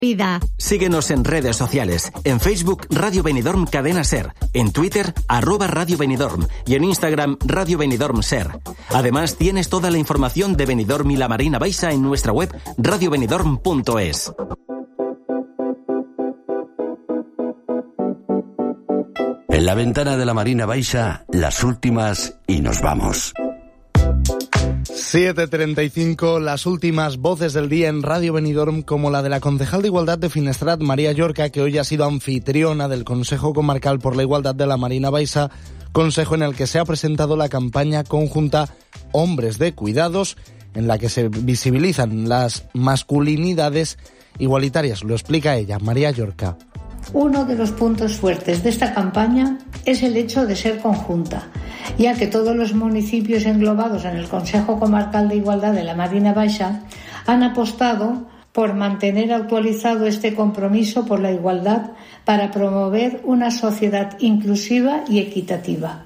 Síguenos en redes sociales. En Facebook, Radio Benidorm Cadena Ser. En Twitter, @Radio Benidorm. Y en Instagram, Radio Benidorm Ser. Además, tienes toda la información de Benidorm y la Marina Baixa en nuestra web radiobenidorm.es. En la ventana de la Marina Baixa, las últimas y nos vamos. 7:35, las últimas voces del día en Radio Benidorm, como la de la concejal de Igualdad de Finestrat, María Llorca, que hoy ha sido anfitriona del Consejo Comarcal por la Igualdad de la Marina Baixa, consejo en el que se ha presentado la campaña conjunta Hombres de Cuidados, en la que se visibilizan las masculinidades igualitarias. Lo explica ella, María Llorca. Uno de los puntos fuertes de esta campaña es el hecho de ser conjunta, ya que todos los municipios englobados en el Consejo Comarcal de Igualdad de la Marina Baixa han apostado por mantener actualizado este compromiso por la igualdad para promover una sociedad inclusiva y equitativa.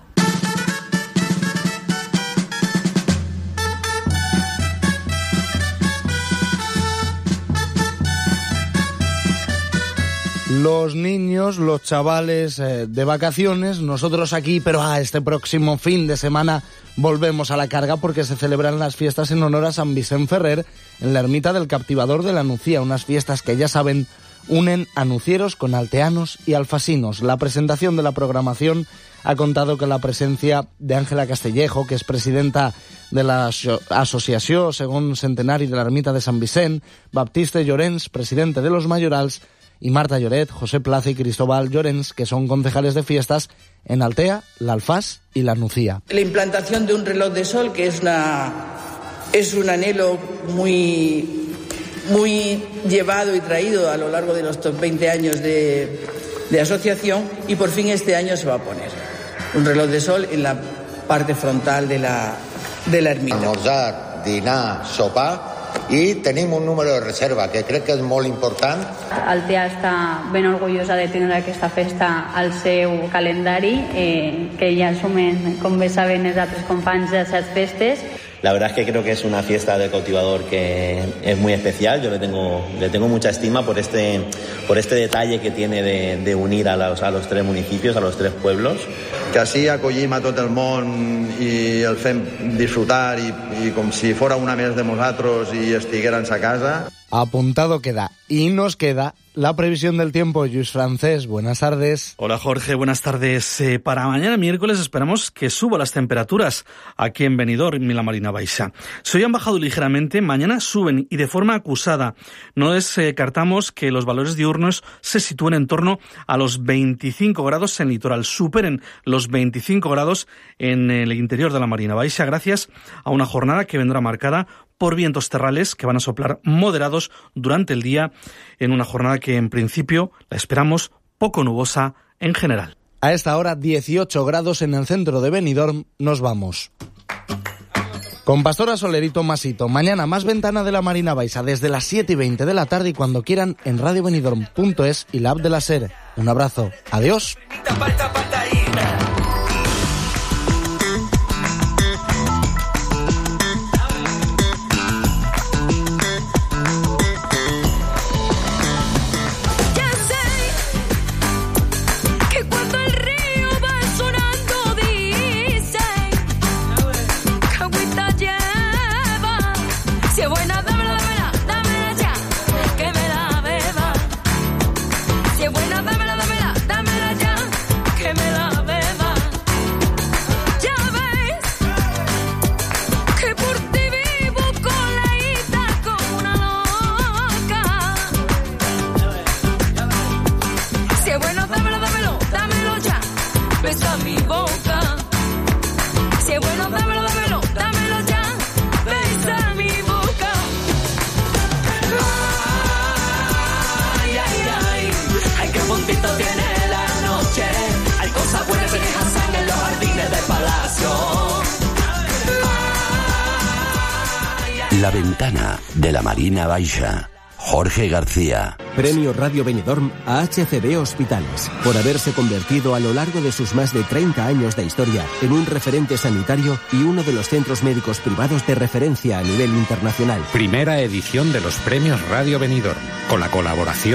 Los niños, los chavales de vacaciones, nosotros aquí, pero este próximo fin de semana volvemos a la carga porque se celebran las fiestas en honor a San Vicent Ferrer en la ermita del Captivador de la Nucía, unas fiestas que ya saben unen a nucieros con alteanos y alfasinos. La presentación de la programación ha contado con la presencia de Ángela Castellejo, que es presidenta de la Asociació Segon Centenari de la Ermita de San Vicent, Baptiste Llorens, presidente de los Mayorals, y Marta Lloret, José Plaza y Cristóbal Llorens, que son concejales de fiestas en Altea, la Alfaz y la Nucía. La implantación de un reloj de sol, que es un anhelo muy llevado y traído a lo largo de los 20 años de asociación, y por fin este año se va a poner un reloj de sol en la parte frontal de la ermita. Almorzar, dinar, sopar, i tenim un número de reserva que crec que és molt important. Altea està ben orgullosa de tindre aquesta festa al seu calendari, que ja sumen, com bé saben, els altres companys de les festes. La verdad es que creo que es una fiesta del cultivador que es muy especial. Yo le tengo mucha estima por este detalle que tiene de unir a los tres municipios, a los tres pueblos. Que així acollim a tot el món i el fem disfrutar i com si fora una més de nosaltres i estiguéramos a casa. Apuntado queda. Y nos queda la previsión del tiempo. Lluís Francés, buenas tardes. Hola Jorge, buenas tardes. Para mañana miércoles esperamos que suban las temperaturas aquí en Benidorm y la Marina Baixa. Si hoy han bajado ligeramente, mañana suben y de forma acusada. No descartamos que los valores diurnos se sitúen en torno a los 25 grados en el litoral, superen los 25 grados en el interior de la Marina Baixa, gracias a una jornada que vendrá marcada por vientos terrales que van a soplar moderados durante el día, en una jornada que en principio la esperamos poco nubosa en general. A esta hora 18 grados en el centro de Benidorm. Nos vamos. Con Pastora Solerito Masito. Mañana más ventana de la Marina Baixa desde las 7:20 de la tarde y cuando quieran en radiobenidorm.es y la app de la SER. Un abrazo. Adiós. La ventana de la Marina Baixa. Jorge García. Premio Radio Benidorm a HCB Hospitales, por haberse convertido a lo largo de sus más de 30 años de historia en un referente sanitario y uno de los centros médicos privados de referencia a nivel internacional. Primera edición de los Premios Radio Benidorm, con la colaboración